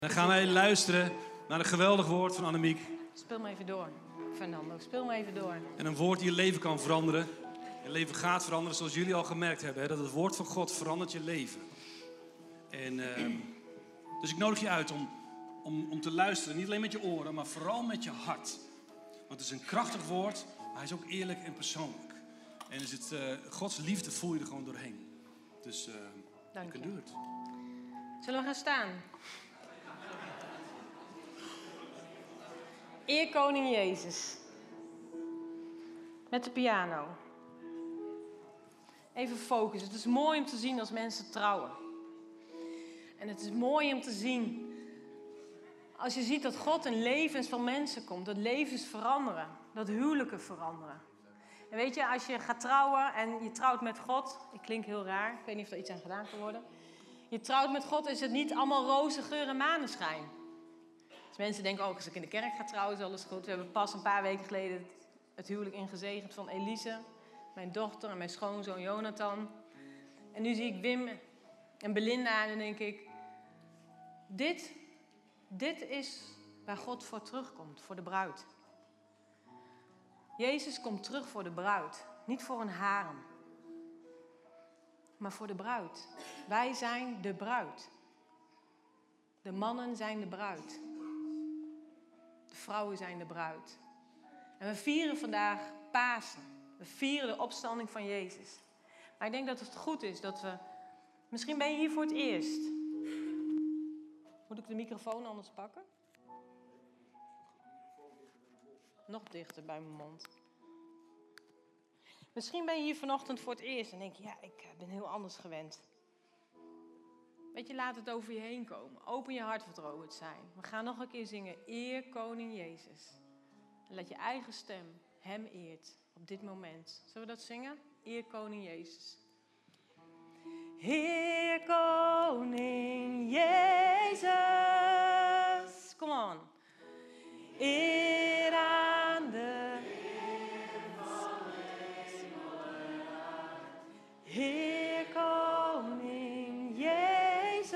Dan gaan wij luisteren naar een geweldig woord van Annemiek. Speel me even door, Fernando. Speel me even door. En een woord die je leven kan veranderen. Je leven gaat veranderen, zoals jullie al gemerkt hebben. Hè, dat het woord van God verandert je leven. En, dus ik nodig je uit om te luisteren. Niet alleen met je oren, maar vooral met je hart. Want het is een krachtig woord, maar hij is ook eerlijk en persoonlijk. En is het, Gods liefde voel je er gewoon doorheen. Dus Dank je je. kunt doen het. Zullen we gaan staan? Eer koning Jezus. Met de piano. Even focussen. Het is mooi om te zien als mensen trouwen. En het is mooi om te zien als je ziet dat God in levens van mensen komt. Dat levens veranderen. Dat huwelijken veranderen. En weet je, als je gaat trouwen en je trouwt met God. Ik klink heel raar. Ik weet niet of er iets aan gedaan kan worden. Je trouwt met God, is het niet allemaal roze geur en maneschijn. Dus mensen denken ook, als ik in de kerk ga trouwen, is alles goed. We hebben pas een paar weken geleden het huwelijk ingezegend van Elise, mijn dochter en mijn schoonzoon Jonathan. En nu zie ik Wim en Belinda en dan denk ik, dit is waar God voor terugkomt, voor de bruid. Jezus komt terug voor de bruid, niet voor een harem, maar voor de bruid. Wij zijn de bruid. De mannen zijn de bruid. De vrouwen zijn de bruid. En we vieren vandaag Pasen. We vieren de opstanding van Jezus. Maar ik denk dat het goed is dat we... Misschien ben je hier voor het eerst. Moet ik de microfoon anders pakken? Nog dichter bij mijn mond. Misschien ben je hier vanochtend voor het eerst en denk je, ja, ik ben heel anders gewend. Weet je, laat het over je heen komen. Open je hart voor het zijn. We gaan nog een keer zingen. Eer koning Jezus. En laat je eigen stem hem eert op dit moment. Zullen we dat zingen? Eer koning Jezus. Heer koning Jezus. Come on. Eer aan de Heer koning Jezus.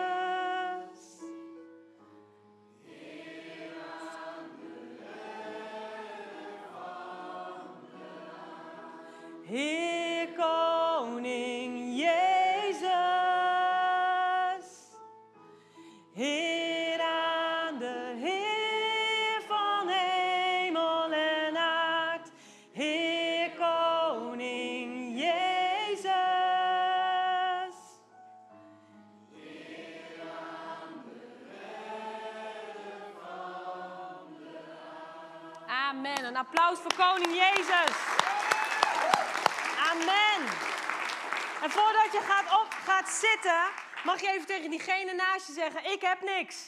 Heer aan de Heer koning Jezus. Heer aan de Heer van hemel en aard. Heer koning Jezus. Heer aan de Redder van de aard. Amen. Een applaus voor koning Jezus. Amen. En voordat je gaat zitten, mag je even tegen diegene naast je zeggen, ik heb niks.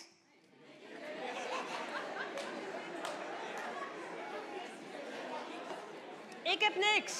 Ik heb niks.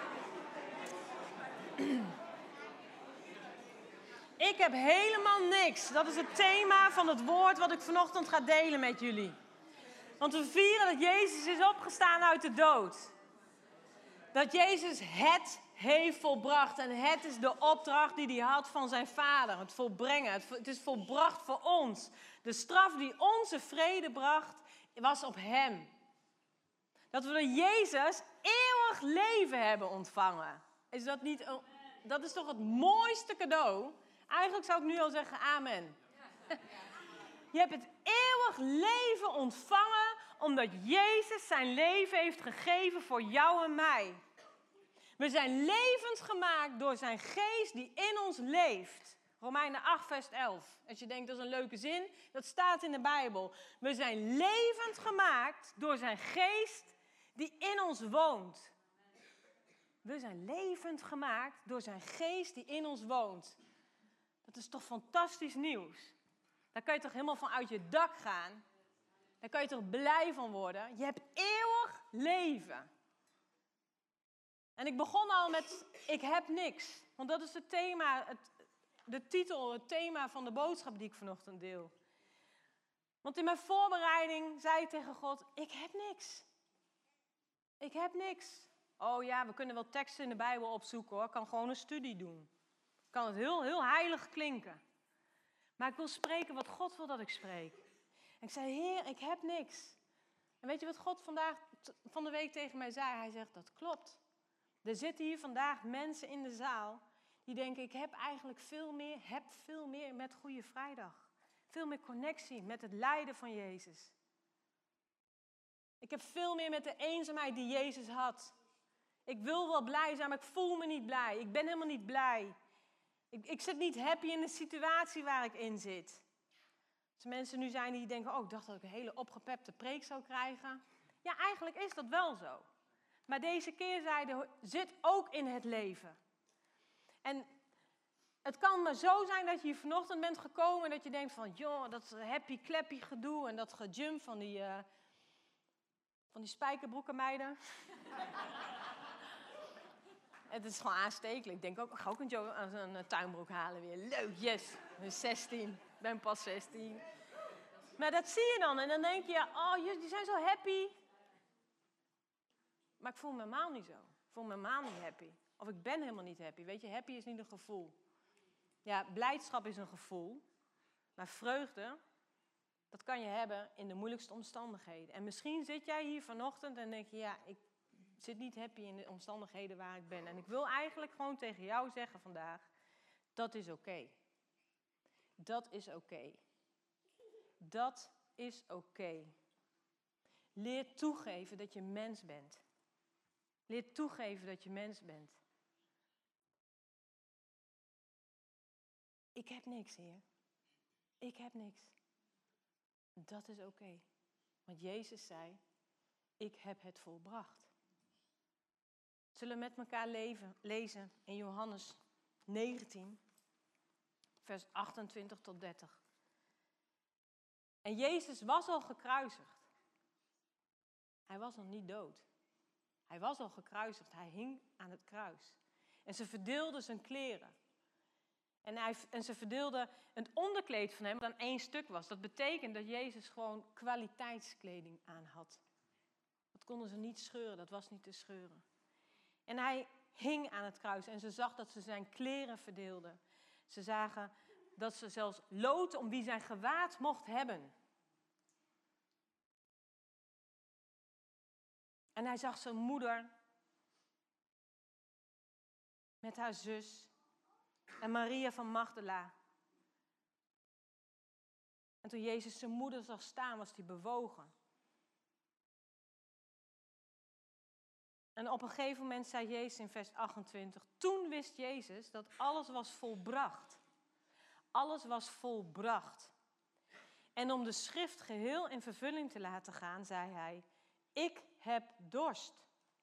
Ik heb helemaal niks. Dat is het thema van het woord wat ik vanochtend ga delen met jullie. Want we vieren dat Jezus is opgestaan uit de dood. Dat Jezus het heeft volbracht. En het is de opdracht die hij had van zijn vader. Het volbrengen. Het is volbracht voor ons. De straf die onze vrede bracht, was op hem. Dat we door Jezus eeuwig leven hebben ontvangen. Is dat niet... Dat is toch het mooiste cadeau? Eigenlijk zou ik nu al zeggen amen. Je hebt het eeuwig leven ontvangen omdat Jezus zijn leven heeft gegeven voor jou en mij. We zijn levend gemaakt door zijn geest die in ons leeft. Romeinen 8 vers 11. Als je denkt dat is een leuke zin, dat staat in de Bijbel. We zijn levend gemaakt door zijn geest die in ons woont. We zijn levend gemaakt door zijn geest die in ons woont. Dat is toch fantastisch nieuws? Daar kan je toch helemaal van uit je dak gaan? Daar kan je toch blij van worden? Je hebt eeuwig leven. En ik begon al met, ik heb niks. Want dat is het thema, de titel, het thema van de boodschap die ik vanochtend deel. Want in mijn voorbereiding zei ik tegen God, ik heb niks. Ik heb niks. Oh ja, we kunnen wel teksten in de Bijbel opzoeken hoor. Ik kan gewoon een studie doen. Kan het heel, heel heilig klinken. Maar ik wil spreken wat God wil dat ik spreek. En ik zei, Heer, ik heb niks. En weet je wat God van de week tegen mij zei? Hij zegt, dat klopt. Er zitten hier vandaag mensen in de zaal die denken, ik heb eigenlijk veel meer met Goede Vrijdag. Veel meer connectie met het lijden van Jezus. Ik heb veel meer met de eenzaamheid die Jezus had. Ik wil wel blij zijn, maar ik voel me niet blij. Ik ben helemaal niet blij. Ik zit niet happy in de situatie waar ik in zit. Als er mensen nu zijn die denken, oh, ik dacht dat ik een hele opgepepte preek zou krijgen. Ja, eigenlijk is dat wel zo. Maar deze keerzijde zit ook in het leven. En het kan maar zo zijn dat je hier vanochtend bent gekomen en dat je denkt van, joh, dat happy-clappy gedoe en dat gejump van die spijkerbroekenmeiden. Het is gewoon aanstekelijk. Ik denk ook, ik ga ook een tuinbroek halen weer. Leuk, yes. Ik ben 16. Ik ben pas 16. Maar dat zie je dan. En dan denk je, oh, die zijn zo happy. Maar ik voel me helemaal niet zo. Ik voel me helemaal niet happy. Of ik ben helemaal niet happy. Weet je, happy is niet een gevoel. Ja, blijdschap is een gevoel. Maar vreugde, dat kan je hebben in de moeilijkste omstandigheden. En misschien zit jij hier vanochtend en denk je, ja, ik zit niet happy in de omstandigheden waar ik ben. En ik wil eigenlijk gewoon tegen jou zeggen vandaag, dat is oké. Dat is oké. Dat is oké. Leer toegeven dat je mens bent. Leer toegeven dat je mens bent. Ik heb niks, Heer. Ik heb niks. Dat is oké. Want Jezus zei, ik heb het volbracht. Zullen we met elkaar lezen in Johannes 19, vers 28 tot 30. En Jezus was al gekruisigd. Hij was nog niet dood. Hij was al gekruisigd. Hij hing aan het kruis. En ze verdeelden zijn kleren. En ze verdeelden het onderkleed van hem, wat aan één stuk was. Dat betekent dat Jezus gewoon kwaliteitskleding aan had. Dat konden ze niet scheuren, dat was niet te scheuren. En hij hing aan het kruis en ze zag dat ze zijn kleren verdeelden. Ze zagen dat ze zelfs loten om wie zijn gewaad mocht hebben. En hij zag zijn moeder met haar zus en Maria van Magdala. En toen Jezus zijn moeder zag staan, was hij bewogen. En op een gegeven moment zei Jezus in vers 28, toen wist Jezus dat alles was volbracht. Alles was volbracht. En om de schrift geheel in vervulling te laten gaan, zei hij, ik heb dorst.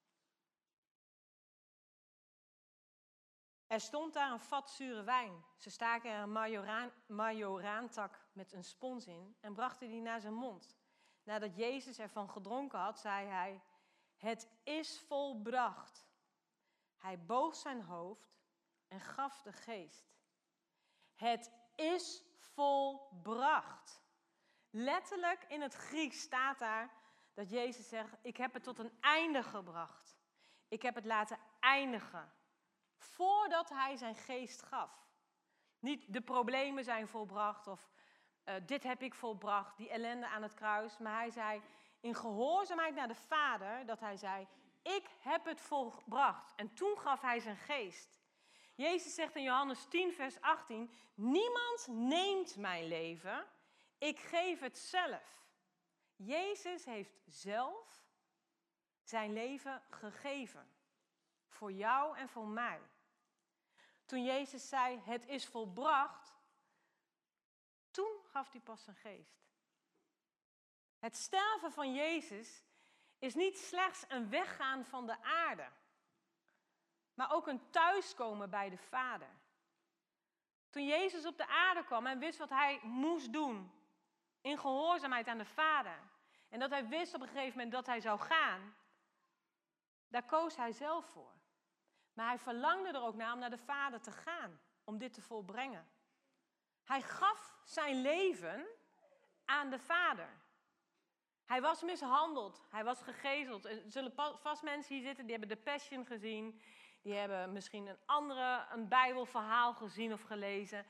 Er stond daar een vat zure wijn. Ze staken er een majoraantak met een spons in en brachten die naar zijn mond. Nadat Jezus ervan gedronken had, zei hij, het is volbracht. Hij boog zijn hoofd en gaf de geest. Het is volbracht. Letterlijk in het Grieks staat daar dat Jezus zegt, ik heb het tot een einde gebracht. Ik heb het laten eindigen. Voordat hij zijn geest gaf. Niet de problemen zijn volbracht of dit heb ik volbracht, die ellende aan het kruis. Maar hij zei in gehoorzaamheid naar de Vader dat hij zei, ik heb het volbracht. En toen gaf hij zijn geest. Jezus zegt in Johannes 10 vers 18, niemand neemt mijn leven, ik geef het zelf. Jezus heeft zelf zijn leven gegeven. Voor jou en voor mij. Toen Jezus zei, het is volbracht, toen gaf hij pas zijn geest. Het sterven van Jezus is niet slechts een weggaan van de aarde, maar ook een thuiskomen bij de Vader. Toen Jezus op de aarde kwam en wist wat hij moest doen, in gehoorzaamheid aan de Vader, en dat hij wist op een gegeven moment dat hij zou gaan, daar koos hij zelf voor. Maar hij verlangde er ook naar om naar de Vader te gaan, om dit te volbrengen. Hij gaf zijn leven aan de Vader. Hij was mishandeld, hij was gegezeld. Er zullen vast mensen hier zitten die hebben de Passion gezien. Die hebben misschien een Bijbelverhaal gezien of gelezen.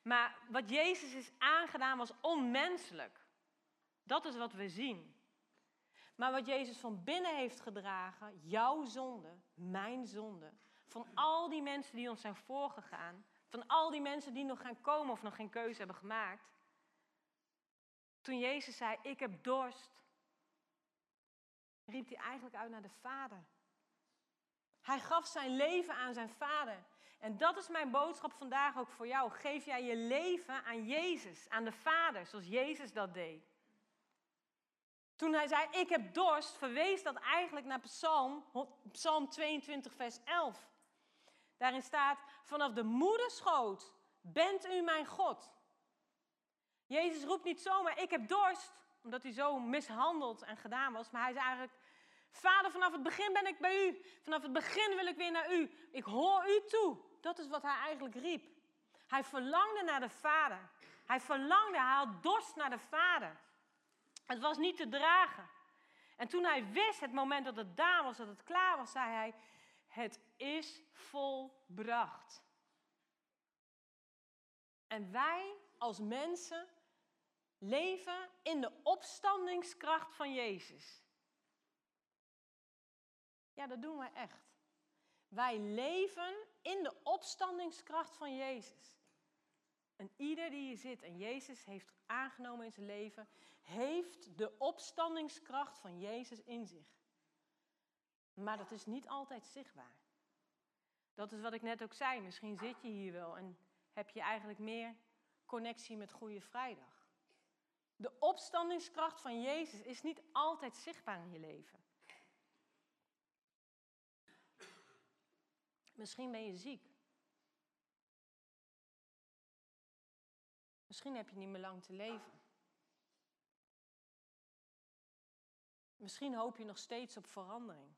Maar wat Jezus is aangedaan was onmenselijk. Dat is wat we zien. Maar wat Jezus van binnen heeft gedragen, jouw zonde, mijn zonde, van al die mensen die ons zijn voorgegaan, van al die mensen die nog gaan komen of nog geen keuze hebben gemaakt. Toen Jezus zei, ik heb dorst, riep hij eigenlijk uit naar de Vader. Hij gaf zijn leven aan zijn Vader. En dat is mijn boodschap vandaag ook voor jou. Geef jij je leven aan Jezus, aan de Vader, zoals Jezus dat deed. Toen hij zei, ik heb dorst, verwees dat eigenlijk naar Psalm 22, vers 11. Daarin staat, vanaf de moederschoot bent u mijn God. Jezus roept niet zomaar, ik heb dorst, omdat hij zo mishandeld en gedaan was. Maar hij zei eigenlijk, Vader, vanaf het begin ben ik bij u. Vanaf het begin wil ik weer naar u. Ik hoor u toe. Dat is wat hij eigenlijk riep. Hij verlangde naar de Vader. Hij had dorst naar de Vader. Het was niet te dragen. En toen hij wist, het moment dat het daar was, dat het klaar was, zei hij, het is volbracht. En wij als mensen leven in de opstandingskracht van Jezus. Ja, dat doen wij echt. Wij leven in de opstandingskracht van Jezus. En ieder die hier zit en Jezus heeft aangenomen in zijn leven, heeft de opstandingskracht van Jezus in zich. Maar dat is niet altijd zichtbaar. Dat is wat ik net ook zei. Misschien zit je hier wel en heb je eigenlijk meer connectie met Goede Vrijdag. De opstandingskracht van Jezus is niet altijd zichtbaar in je leven. Misschien ben je ziek. Misschien heb je niet meer lang te leven. Misschien hoop je nog steeds op verandering.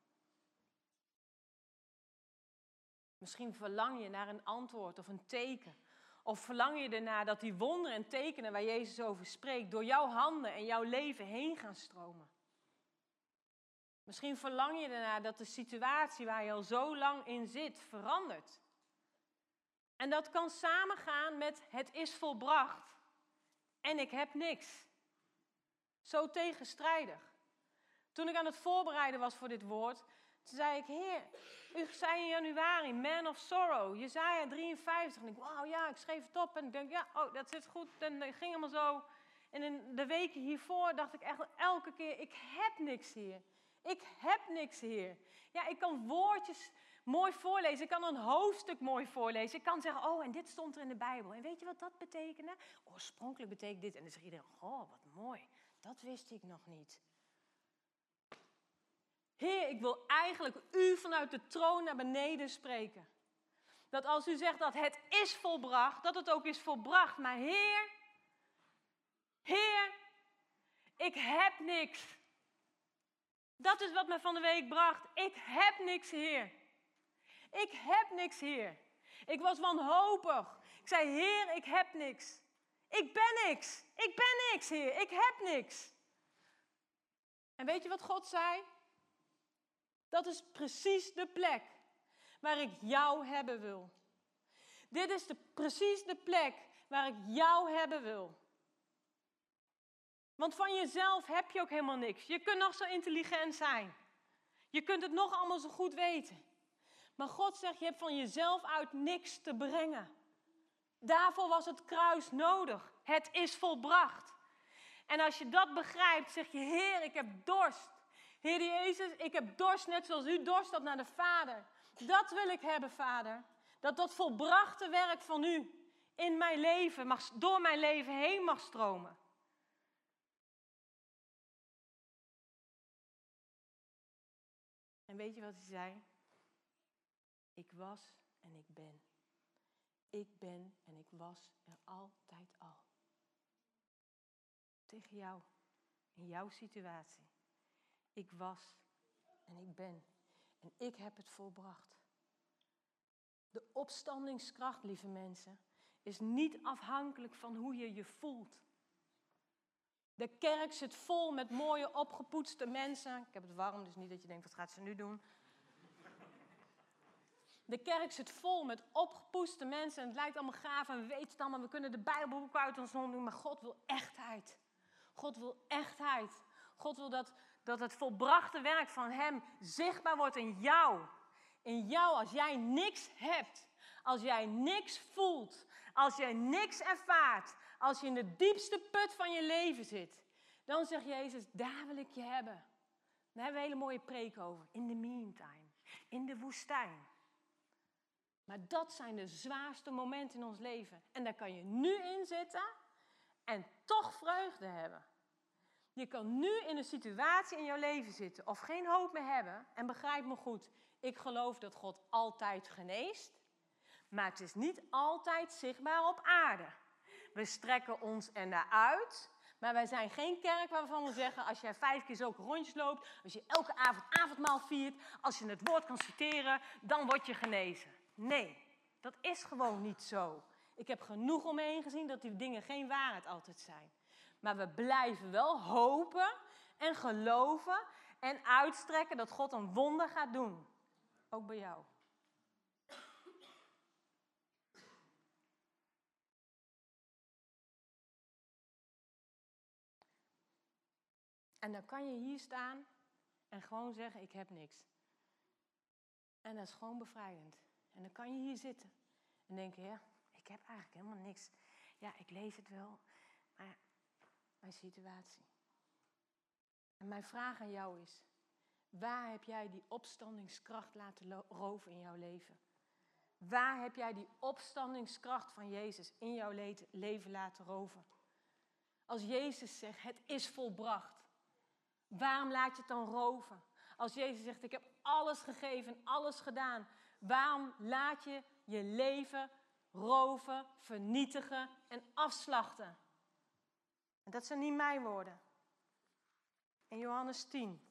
Misschien verlang je naar een antwoord of een teken. Of verlang je ernaar dat die wonderen en tekenen waar Jezus over spreekt, door jouw handen en jouw leven heen gaan stromen. Misschien verlang je ernaar dat de situatie waar je al zo lang in zit verandert. En dat kan samengaan met het is volbracht en ik heb niks. Zo tegenstrijdig. Toen ik aan het voorbereiden was voor dit woord, toen zei ik, Heer, u zei in januari, Man of Sorrow, Jesaja 53. En ik, wauw, ja, ik schreef het op en ik denk, ja, oh, dat zit goed. En het ging allemaal zo. En in de weken hiervoor dacht ik echt elke keer, ik heb niks, Heer. Ik heb niks, Heer. Ja, ik kan woordjes mooi voorlezen. Ik kan een hoofdstuk mooi voorlezen. Ik kan zeggen, oh, en dit stond er in de Bijbel. En weet je wat dat betekende? Oorspronkelijk betekent dit. En dan zegt iedereen, oh, wat mooi. Dat wist ik nog niet. Heer, ik wil eigenlijk u vanuit de troon naar beneden spreken. Dat als u zegt dat het is volbracht, dat het ook is volbracht. Maar Heer, ik heb niks. Dat is wat me van de week bracht. Ik heb niks, Heer. Ik heb niks, Heer. Ik was wanhopig. Ik zei, Heer, ik heb niks. Ik ben niks. Ik ben niks, Heer. Ik heb niks. En weet je wat God zei? Dat is precies de plek waar ik jou hebben wil. Dit is precies de plek waar ik jou hebben wil. Want van jezelf heb je ook helemaal niks. Je kunt nog zo intelligent zijn. Je kunt het nog allemaal zo goed weten. Maar God zegt, je hebt van jezelf uit niks te brengen. Daarvoor was het kruis nodig. Het is volbracht. En als je dat begrijpt, zeg je, Heer, ik heb dorst. Heer Jezus, ik heb dorst net zoals u dorst had naar de Vader. Dat wil ik hebben, Vader. Dat volbrachte werk van u in mijn leven, door mijn leven heen mag stromen. En weet je wat hij zei? Ik was en ik ben. Ik ben en ik was er altijd al. Tegen jou, in jouw situatie. Ik was en ik ben. En ik heb het volbracht. De opstandingskracht, lieve mensen, is niet afhankelijk van hoe je je voelt. De kerk zit vol met mooie, opgepoetste mensen. Ik heb het warm, dus niet dat je denkt, wat gaat ze nu doen? De kerk zit vol met opgepoetste mensen en het lijkt allemaal gaaf en we weten het allemaal. We kunnen de Bijbelboeken uit ons mond doen, maar God wil echtheid. God wil echtheid. God wil dat het volbrachte werk van hem zichtbaar wordt in jou. In jou, als jij niks hebt, als jij niks voelt, als jij niks ervaart, als je in de diepste put van je leven zit, dan zegt Jezus, daar wil ik je hebben. Daar hebben we een hele mooie preek over. In the meantime, in de woestijn. Maar dat zijn de zwaarste momenten in ons leven. En daar kan je nu in zitten en toch vreugde hebben. Je kan nu in een situatie in jouw leven zitten of geen hoop meer hebben. En begrijp me goed, ik geloof dat God altijd geneest. Maar het is niet altijd zichtbaar op aarde. We strekken ons ernaar uit. Maar wij zijn geen kerk waarvan we zeggen, als jij 5 keer zulke rondjes loopt, als je elke avond avondmaal viert, als je het woord kan citeren, dan word je genezen. Nee, dat is gewoon niet zo. Ik heb genoeg om me heen gezien dat die dingen geen waarheid altijd zijn. Maar we blijven wel hopen en geloven en uitstrekken dat God een wonder gaat doen. Ook bij jou. En dan kan je hier staan en gewoon zeggen, ik heb niks. En dat is gewoon bevrijdend. En dan kan je hier zitten en denken, ja, ik heb eigenlijk helemaal niks. Ja, ik lees het wel, maar mijn situatie. En mijn vraag aan jou is, waar heb jij die opstandingskracht laten roven in jouw leven? Waar heb jij die opstandingskracht van Jezus in jouw leven laten roven? Als Jezus zegt, het is volbracht. Waarom laat je het dan roven? Als Jezus zegt, ik heb alles gegeven, alles gedaan. Waarom laat je je leven roven, vernietigen en afslachten? En dat zijn niet mijn woorden. In Johannes 10.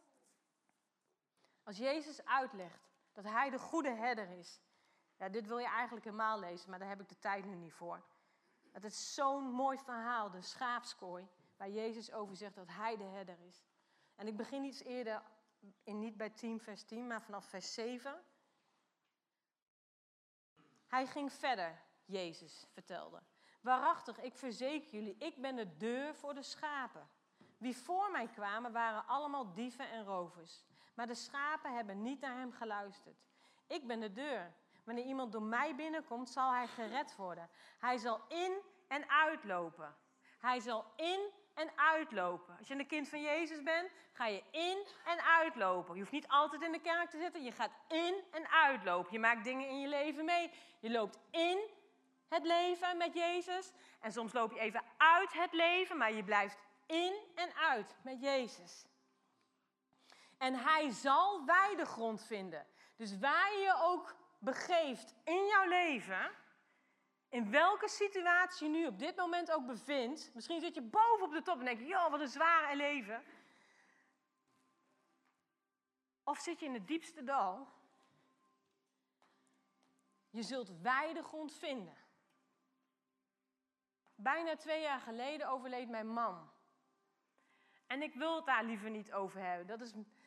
Als Jezus uitlegt dat hij de goede herder is. Ja, dit wil je eigenlijk helemaal lezen, maar daar heb ik de tijd nu niet voor. Het is zo'n mooi verhaal, de schaapskooi, waar Jezus over zegt dat hij de herder is. En ik begin iets eerder, niet bij 10 vers 10, maar vanaf vers 7. Hij ging verder, Jezus vertelde. Waarachtig, ik verzeker jullie, ik ben de deur voor de schapen. Wie voor mij kwamen waren allemaal dieven en rovers. Maar de schapen hebben niet naar hem geluisterd. Ik ben de deur. Wanneer iemand door mij binnenkomt, zal hij gered worden. Hij zal in en uitlopen. Hij zal in en uitlopen. Als je een kind van Jezus bent, ga je in en uitlopen. Je hoeft niet altijd in de kerk te zitten. Je gaat in en uitlopen. Je maakt dingen in je leven mee. Je loopt in het leven met Jezus. En soms loop je even uit het leven, maar je blijft in en uit met Jezus. En hij zal weidegrond vinden. Dus waar je je ook begeeft in jouw leven, in welke situatie je nu op dit moment ook bevindt. Misschien zit je boven op de top en denk je, joh, wat een zware leven. Of zit je in het diepste dal. Je zult weidegrond vinden. Bijna 2 jaar geleden overleed mijn man. En ik wil het daar liever niet over hebben.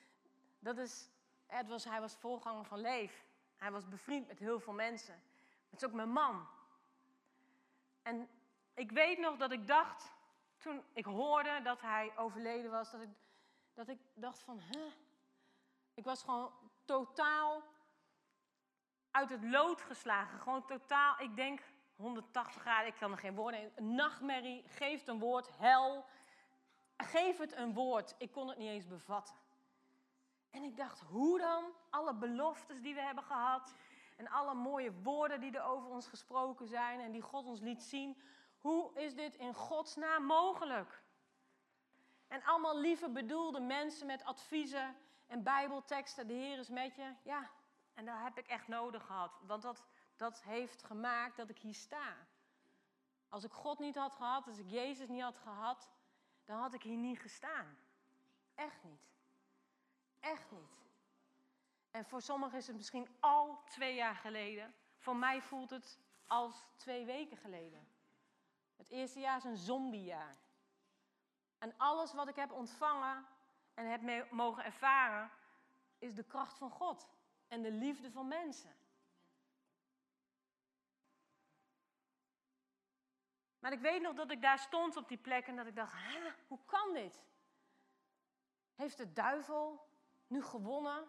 Hij was voorganger van Leef. Hij was bevriend met heel veel mensen. Het is ook mijn man. En ik weet nog dat ik dacht, toen ik hoorde dat hij overleden was, dat ik dacht van, Ik was gewoon totaal uit het lood geslagen. Gewoon totaal, ik denk 180 graden, ik kan er geen woorden in. Een nachtmerrie, geef het een woord, hel. Geef het een woord. Ik kon het niet eens bevatten. En ik dacht, hoe dan? Alle beloftes die we hebben gehad. En alle mooie woorden die er over ons gesproken zijn. En die God ons liet zien. Hoe is dit in Gods naam mogelijk? En allemaal lieve bedoelde mensen met adviezen en bijbelteksten. De Heer is met je. Ja, en dat heb ik echt nodig gehad. Want dat heeft gemaakt dat ik hier sta. Als ik God niet had gehad, als ik Jezus niet had gehad, dan had ik hier niet gestaan. Echt niet. Echt niet. En voor sommigen is het misschien al 2 jaar geleden. Voor mij voelt het als 2 weken geleden. Het eerste jaar is een zombiejaar. En alles wat ik heb ontvangen en heb mogen ervaren, is de kracht van God. En de liefde van mensen. Maar ik weet nog dat ik daar stond op die plek en dat ik dacht, hoe kan dit? Heeft de duivel nu gewonnen?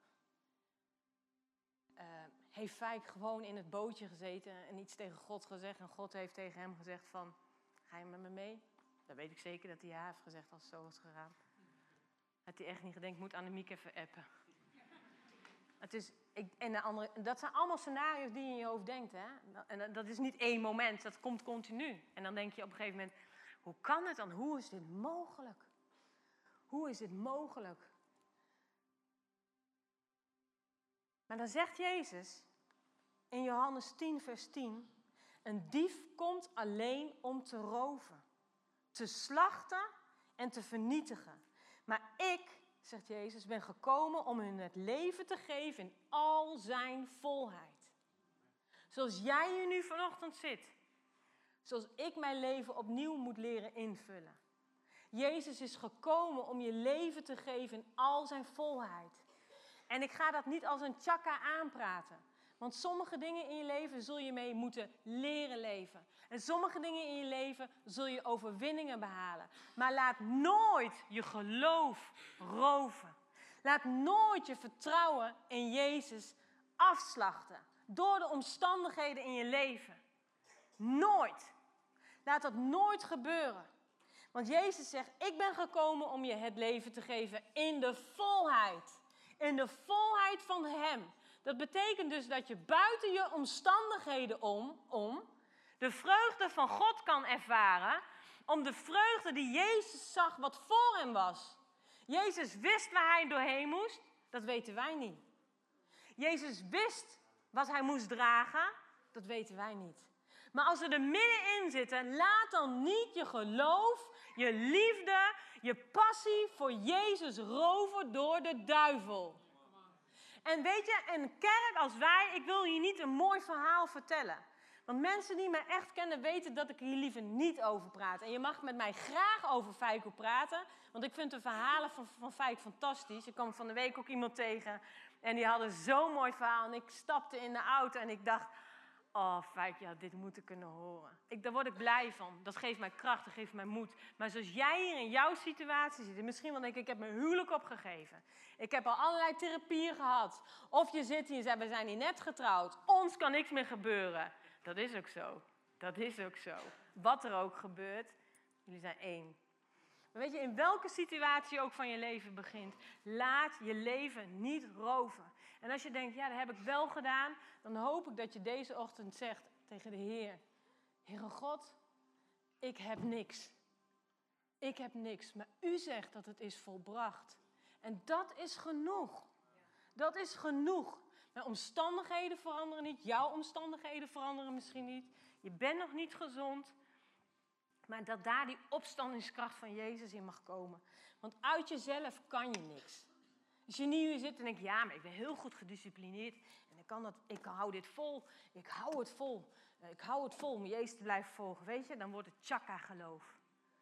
Heeft Fijk gewoon in het bootje gezeten en iets tegen God gezegd en God heeft tegen hem gezegd van, ga je met me mee? Dan weet ik zeker dat hij ja heeft gezegd als het zo was gegaan. Had hij echt niet gedacht, ik moet Annemiek even appen. Dat zijn allemaal scenario's die je in je hoofd denkt. Hè? En dat is niet één moment, dat komt continu. En dan denk je op een gegeven moment, hoe kan het dan? Hoe is dit mogelijk? Hoe is dit mogelijk? Maar dan zegt Jezus in Johannes 10, vers 10... Een dief komt alleen om te roven, te slachten en te vernietigen. Maar ik, zegt Jezus, ben gekomen om hun het leven te geven in al zijn volheid. Zoals jij hier nu vanochtend zit. Zoals ik mijn leven opnieuw moet leren invullen. Jezus is gekomen om je leven te geven in al zijn volheid. En ik ga dat niet als een tjaka aanpraten. Want sommige dingen in je leven zul je mee moeten leren leven. En sommige dingen in je leven zul je overwinningen behalen. Maar laat nooit je geloof roven. Laat nooit je vertrouwen in Jezus afslachten. Door de omstandigheden in je leven. Nooit. Laat dat nooit gebeuren. Want Jezus zegt, ik ben gekomen om je het leven te geven in de volheid. In de volheid van Hem. Dat betekent dus dat je buiten je omstandigheden om de vreugde van God kan ervaren. Om de vreugde die Jezus zag wat voor hem was. Jezus wist waar hij doorheen moest. Dat weten wij niet. Jezus wist wat hij moest dragen. Dat weten wij niet. Maar als we er middenin zitten, laat dan niet je geloof, je liefde, je passie voor Jezus roven door de duivel. En weet je, een kerk als wij, ik wil je niet een mooi verhaal vertellen. Want mensen die mij echt kennen weten dat ik hier liever niet over praat. En je mag met mij graag over Feiko praten. Want ik vind de verhalen van Feiko fantastisch. Ik kwam van de week ook iemand tegen. En die hadden zo'n mooi verhaal. En ik stapte in de auto en ik dacht, oh Feiko, ja, dit moet ik kunnen horen. Daar word ik blij van. Dat geeft mij kracht, dat geeft mij moed. Maar zoals jij hier in jouw situatie zit. Misschien wel denk ik heb mijn huwelijk opgegeven. Ik heb al allerlei therapieën gehad. Of je zit hier en zegt, we zijn hier net getrouwd. Ons kan niks meer gebeuren. Dat is ook zo. Dat is ook zo. Wat er ook gebeurt, jullie zijn één. Maar weet je, in welke situatie ook van je leven begint, laat je leven niet roven. En als je denkt, ja, dat heb ik wel gedaan, dan hoop ik dat je deze ochtend zegt tegen de Heer, Heere God, ik heb niks. Ik heb niks, maar u zegt dat het is volbracht. En dat is genoeg. Dat is genoeg. Mijn omstandigheden veranderen niet. Jouw omstandigheden veranderen misschien niet. Je bent nog niet gezond. Maar dat daar die opstandingskracht van Jezus in mag komen. Want uit jezelf kan je niks. Als je niet hier zit en denkt, ja, maar ik ben heel goed gedisciplineerd. En ik hou dit vol. Ik hou het vol. Ik hou het vol om Jezus te blijven volgen. Weet je, dan wordt het tjaka-geloof.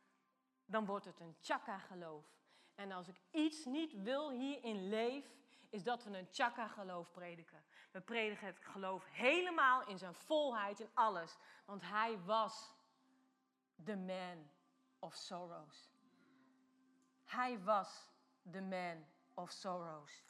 Dan wordt het een tjaka-geloof. En als ik iets niet wil hierin leef, is dat we een tjaka-geloof prediken. We prediken het geloof helemaal in zijn volheid, in alles. Want hij was the man of sorrows. Hij was the man of sorrows.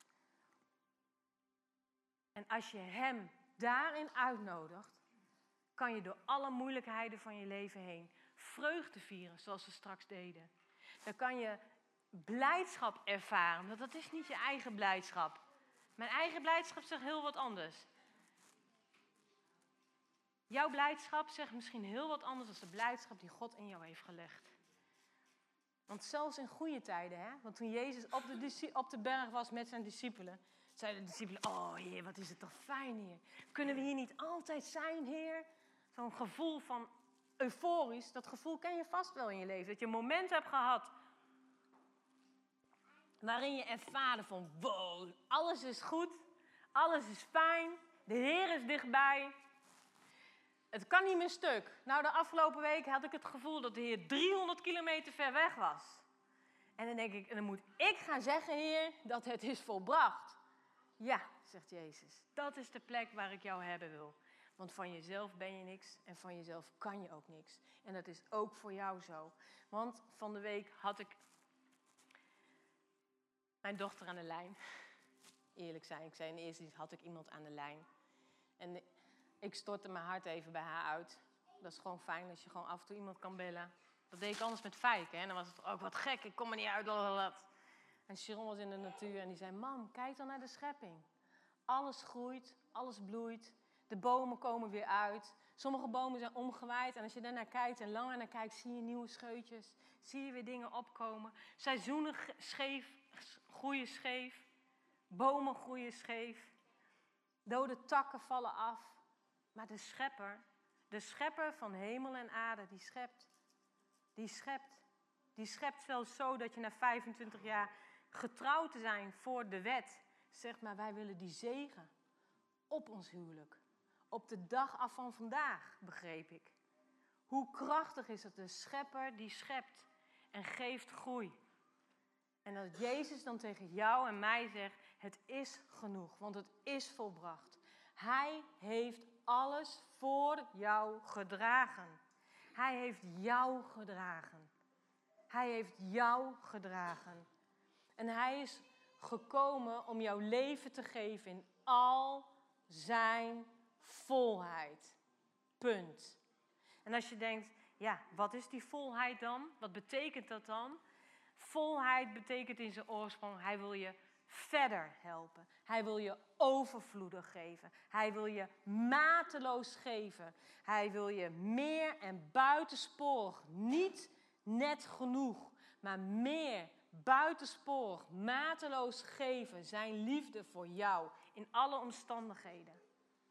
En als je hem daarin uitnodigt, kan je door alle moeilijkheden van je leven heen vreugde vieren, zoals we straks deden. Dan kan je blijdschap ervaren, want dat is niet je eigen blijdschap. Mijn eigen blijdschap zegt heel wat anders. Jouw blijdschap zegt misschien heel wat anders dan de blijdschap die God in jou heeft gelegd. Want zelfs in goede tijden, hè? Want toen Jezus op de berg was met zijn discipelen, zeiden de discipelen, oh Heer, wat is het toch fijn hier. Kunnen we hier niet altijd zijn, Heer? Zo'n gevoel van euforisch, dat gevoel ken je vast wel in je leven. Dat je een moment hebt gehad waarin je ervaarde van, wow, alles is goed, alles is fijn, de Heer is dichtbij. Het kan niet meer stuk. Nou, de afgelopen week had ik het gevoel dat de Heer 300 kilometer ver weg was. En dan denk ik, en dan moet ik gaan zeggen, Heer, dat het is volbracht. Ja, zegt Jezus, dat is de plek waar ik jou hebben wil. Want van jezelf ben je niks en van jezelf kan je ook niks. En dat is ook voor jou zo. Want van de week had ik mijn dochter aan de lijn. Eerlijk zijn, ik zei in de eerste dienst had ik iemand aan de lijn. En ik stortte mijn hart even bij haar uit. Dat is gewoon fijn als je gewoon af en toe iemand kan bellen. Dat deed ik anders met Fijke. En dan was het ook wat gek, ik kom er niet uit. Blablabla. En Sharon was in de natuur en die zei, mam, kijk dan naar de schepping. Alles groeit, alles bloeit. De bomen komen weer uit. Sommige bomen zijn omgewaaid. En als je daarnaar kijkt en langer naar kijkt, zie je nieuwe scheutjes. Zie je weer dingen opkomen. Seizoenen groeien scheef. Bomen groeien scheef. Dode takken vallen af. Maar de schepper van hemel en aarde, die schept. Die schept. Die schept zelfs zo dat je na 25 jaar getrouwd te zijn voor de wet zegt, maar wij willen die zegen op ons huwelijk. Op de dag af van vandaag, begreep ik. Hoe krachtig is het, de schepper die schept en geeft groei. En dat Jezus dan tegen jou en mij zegt, het is genoeg, want het is volbracht. Hij heeft alles voor jou gedragen. Hij heeft jou gedragen. Hij heeft jou gedragen. En hij is gekomen om jouw leven te geven in al zijn volheid. Punt. En als je denkt, ja, wat is die volheid dan? Wat betekent dat dan? Volheid betekent in zijn oorsprong, hij wil je verder helpen. Hij wil je overvloedig geven. Hij wil je mateloos geven. Hij wil je meer en buitensporig. Niet net genoeg, maar meer buitensporig, mateloos geven. Zijn liefde voor jou in alle omstandigheden.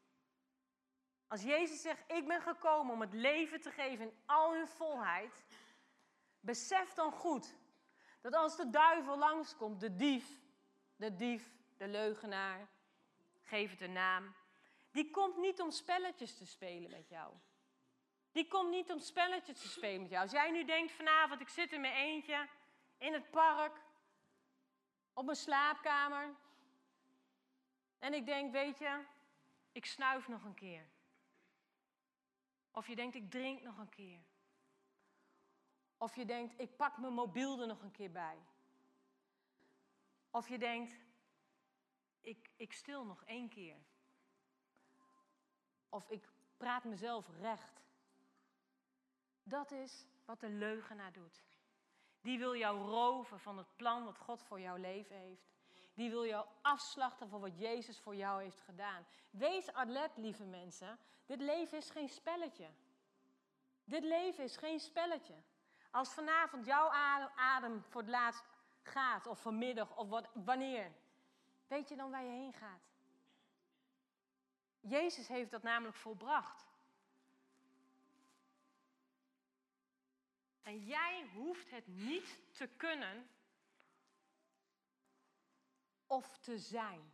Als Jezus zegt, ik ben gekomen om het leven te geven in al hun volheid. Besef dan goed dat als de duivel langskomt, de dief, de leugenaar, geef het een naam. Die komt niet om spelletjes te spelen met jou. Die komt niet om spelletjes te spelen met jou. Als jij nu denkt vanavond, ik zit in mijn eentje, in het park, op mijn slaapkamer. En ik denk, weet je, ik snuif nog een keer. Of je denkt, ik drink nog een keer. Of je denkt, ik pak mijn mobiel er nog een keer bij. Of je denkt, ik stil nog 1 keer. Of ik praat mezelf recht. Dat is wat de leugenaar doet. Die wil jou roven van het plan wat God voor jouw leven heeft. Die wil jou afslachten van wat Jezus voor jou heeft gedaan. Wees alert, lieve mensen. Dit leven is geen spelletje. Dit leven is geen spelletje. Als vanavond jouw adem voor het laatst gaat, of vanmiddag, of wanneer, weet je dan waar je heen gaat? Jezus heeft dat namelijk volbracht. En jij hoeft het niet te kunnen of te zijn.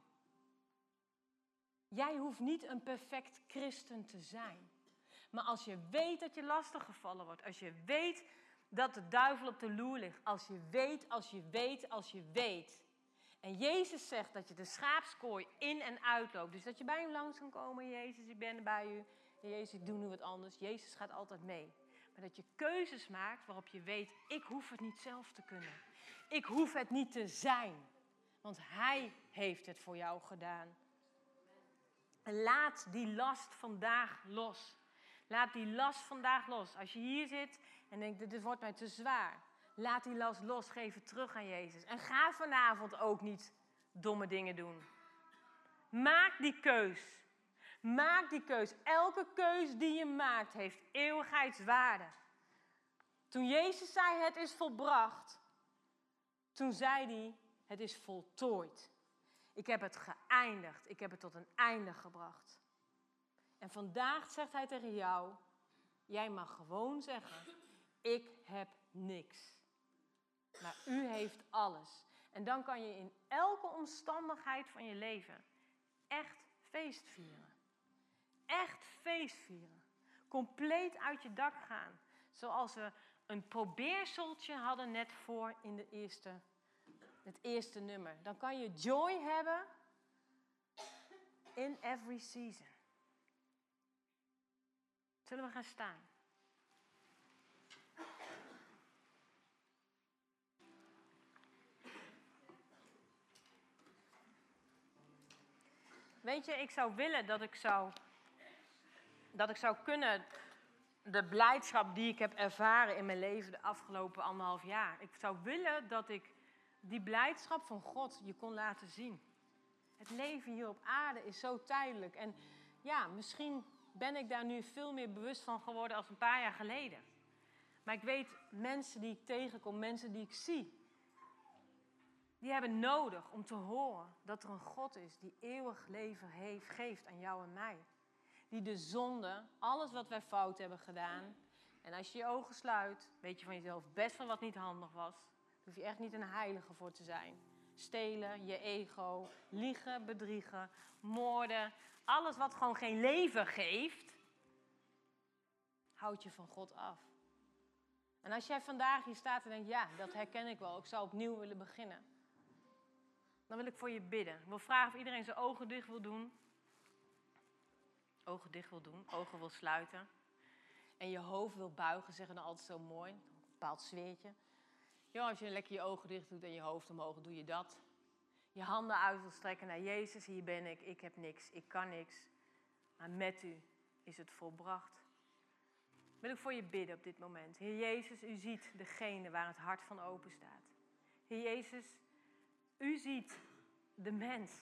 Jij hoeft niet een perfect christen te zijn. Maar als je weet dat je lastiggevallen wordt, als je weet dat de duivel op de loer ligt, als je weet. En Jezus zegt dat je de schaapskooi in en uitloopt. Dus dat je bij hem langs kan komen, Jezus, ik ben bij u. En Jezus, ik doe nu wat anders. Jezus gaat altijd mee. Maar dat je keuzes maakt waarop je weet, ik hoef het niet zelf te kunnen. Ik hoef het niet te zijn. Want hij heeft het voor jou gedaan. En laat die last vandaag los. Laat die last vandaag los. Als je hier zit en denkt, dit wordt mij te zwaar. Laat die last los, geef het terug aan Jezus. En ga vanavond ook niet domme dingen doen. Maak die keus. Maak die keus. Elke keus die je maakt heeft eeuwigheidswaarde. Toen Jezus zei, het is volbracht. Toen zei hij, het is voltooid. Ik heb het geëindigd. Ik heb het tot een einde gebracht. En vandaag zegt hij tegen jou, jij mag gewoon zeggen, ik heb niks. Maar u heeft alles. En dan kan je in elke omstandigheid van je leven echt feest vieren. Echt feest vieren. Compleet uit je dak gaan. Zoals we een probeerseltje hadden net voor in het eerste nummer. Dan kan je joy hebben in every season. Zullen we gaan staan? Weet je, ik zou willen dat ik zou kunnen de blijdschap die ik heb ervaren in mijn leven de afgelopen 1,5 jaar. Ik zou willen dat ik die blijdschap van God je kon laten zien. Het leven hier op aarde is zo tijdelijk. En ja, misschien ben ik daar nu veel meer bewust van geworden als een paar jaar geleden. Maar ik weet, mensen die ik tegenkom, mensen die ik zie, die hebben nodig om te horen dat er een God is die eeuwig leven geeft aan jou en mij. Die de zonde, alles wat wij fout hebben gedaan, en als je je ogen sluit, weet je van jezelf best wel wat niet handig was. Daar hoef je echt niet een heilige voor te zijn. Stelen, je ego, liegen, bedriegen, moorden, alles wat gewoon geen leven geeft, houdt je van God af. En als jij vandaag hier staat en denkt, ja, dat herken ik wel, ik zou opnieuw willen beginnen. Dan wil ik voor je bidden. Ik wil vragen of iedereen zijn ogen dicht wil doen. Ogen dicht wil doen, ogen wil sluiten. En je hoofd wil buigen, zeggen dan altijd zo mooi. Een bepaald sfeertje. Ja, als je lekker je ogen dicht doet en je hoofd omhoog, doe je dat. Je handen uit wil strekken naar Jezus. Hier ben ik heb niks, ik kan niks. Maar met u is het volbracht. Wil ik voor je bidden op dit moment. Heer Jezus, u ziet degene waar het hart van open staat. Heer Jezus, u ziet de mens.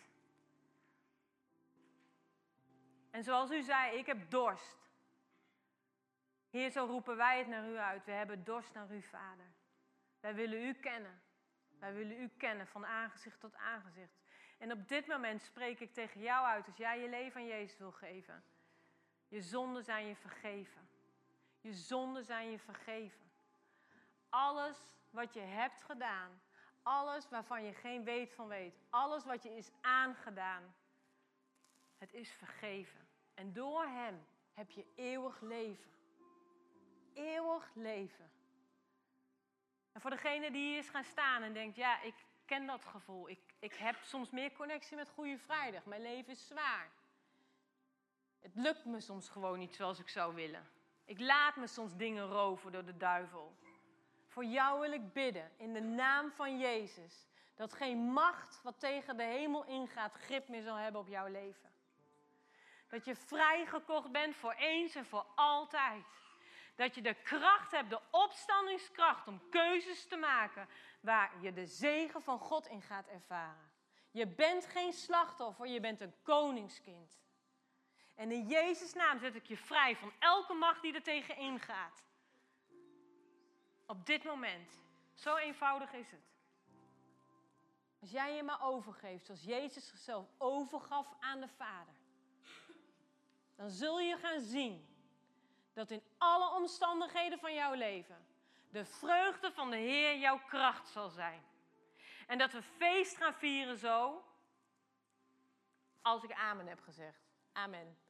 En zoals u zei, ik heb dorst. Heer, zo roepen wij het naar u uit. We hebben dorst naar u, Vader. Wij willen u kennen. Wij willen u kennen van aangezicht tot aangezicht. En op dit moment spreek ik tegen jou uit als jij je leven aan Jezus wil geven. Je zonden zijn je vergeven. Je zonden zijn je vergeven. Alles wat je hebt gedaan, alles waarvan je geen weet van weet, alles wat je is aangedaan, het is vergeven. En door hem heb je eeuwig leven. Eeuwig leven. En voor degene die hier is gaan staan en denkt, ja, ik ken dat gevoel. Ik heb soms meer connectie met Goede Vrijdag. Mijn leven is zwaar. Het lukt me soms gewoon niet zoals ik zou willen. Ik laat me soms dingen roven door de duivel. Voor jou wil ik bidden, in de naam van Jezus, dat geen macht wat tegen de hemel ingaat grip meer zal hebben op jouw leven. Dat je vrijgekocht bent voor eens en voor altijd. Dat je de kracht hebt, de opstandingskracht om keuzes te maken waar je de zegen van God in gaat ervaren. Je bent geen slachtoffer, je bent een koningskind. En in Jezus' naam zet ik je vrij van elke macht die er tegen ingaat. Op dit moment. Zo eenvoudig is het. Als jij je maar overgeeft zoals Jezus zichzelf overgaf aan de Vader. Dan zul je gaan zien dat in alle omstandigheden van jouw leven de vreugde van de Heer jouw kracht zal zijn. En dat we feest gaan vieren zo als ik amen heb gezegd. Amen.